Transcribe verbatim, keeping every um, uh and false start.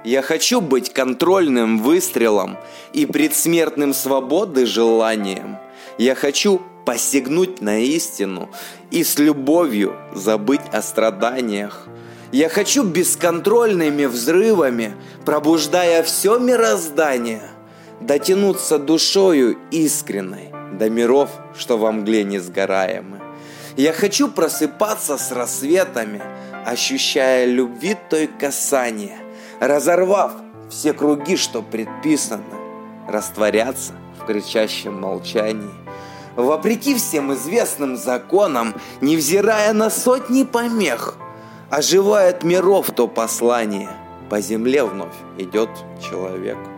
Я хочу быть контрольным выстрелом и предсмертным свободы желанием. Я хочу посягнуть на истину и с любовью забыть о страданиях. Я хочу бесконтрольными взрывами, пробуждая все мироздание, дотянуться душою искренной до миров, что во мгле несгораемы. Я хочу просыпаться с рассветами, ощущая любви той касания, разорвав все круги, что предписаны, растворяться в кричащем молчании. Вопреки всем известным законам, невзирая на сотни помех, оживает миров то послание, по земле вновь идет человек.